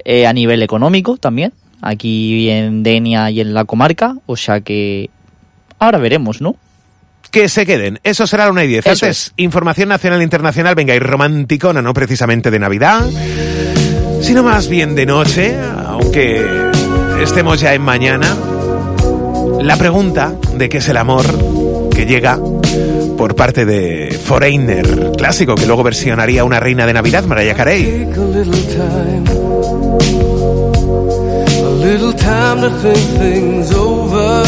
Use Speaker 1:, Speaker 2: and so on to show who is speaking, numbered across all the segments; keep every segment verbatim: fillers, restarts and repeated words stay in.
Speaker 1: eh, a nivel económico también, aquí en Denia y en la comarca, o sea que ahora veremos, ¿no?
Speaker 2: Que se queden, eso será la una y diez.
Speaker 1: Eso
Speaker 2: Antes,
Speaker 1: es.
Speaker 2: información nacional e internacional, venga, y romanticona, no precisamente de Navidad, sino más bien de noche, aunque estemos ya en mañana. La pregunta de qué es el amor que llega por parte de Foreigner, clásico que luego versionaría una reina de Navidad, Mariah Carey.
Speaker 3: Take a little time, a little time to think things over.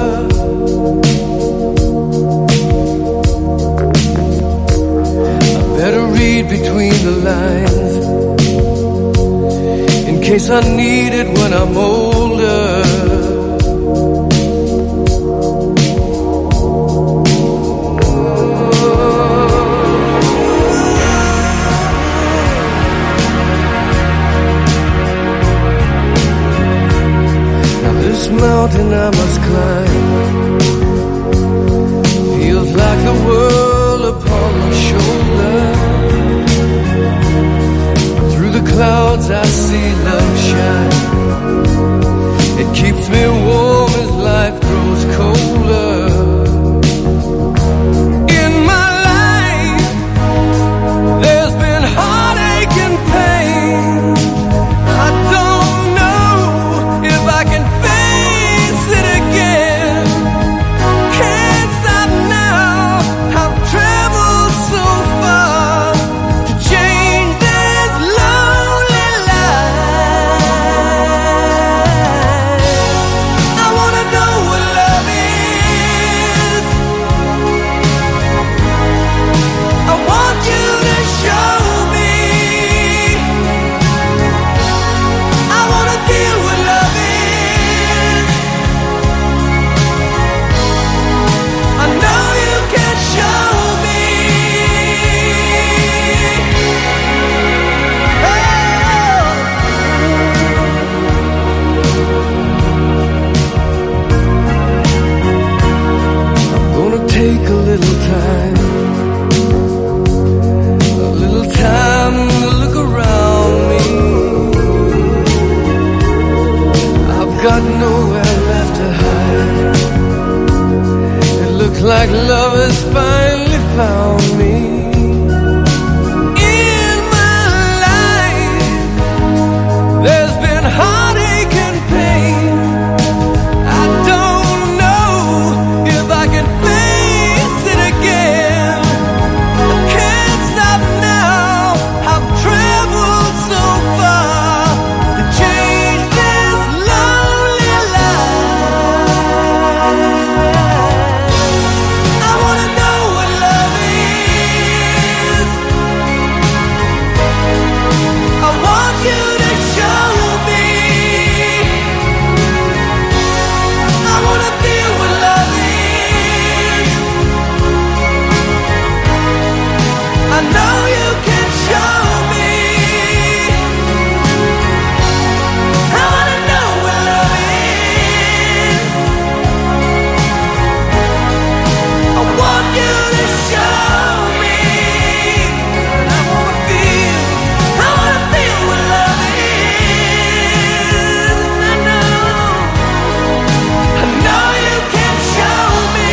Speaker 3: I better read between the lines in case I need it when I'm older. Mountain I must climb feels like the world upon my shoulder. Through the clouds I see love shine. It keeps me warm as life grows colder. In my life there's been heartache and pain. I don't know if I can like love has finally found me. In my life there's been heartache and pain. I don't know if I can face it again. I can't stop now. I've traveled so far to change this lonely life. I wanna know what love is. I want you to show me. I wanna feel what love is. I know you can show me. I wanna know what love is. I want you to show me. I wanna feel, I wanna feel what love is. I know, I know you can show me.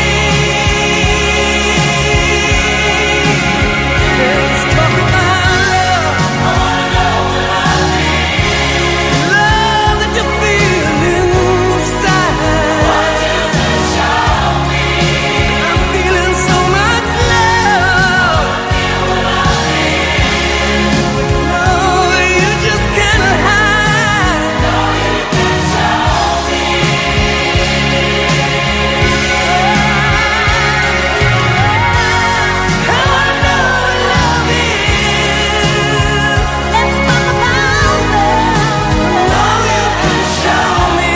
Speaker 3: Let's talk about love. I wanna know what love is. Love that you feel inside. I want you to show me. I'm feeling so much love. Feel what love is. No, you just can't hide. No, you can show me. I wanna know what love is. Let's talk about love. No, you can show me.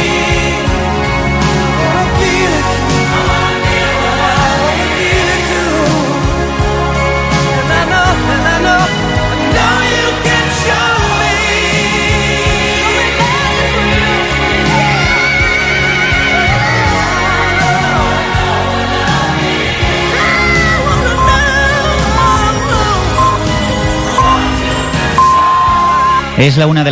Speaker 3: I feel it. I wanna feel what love is. I feel it too. And I know, and I know, I know you can show me.
Speaker 4: Es la una de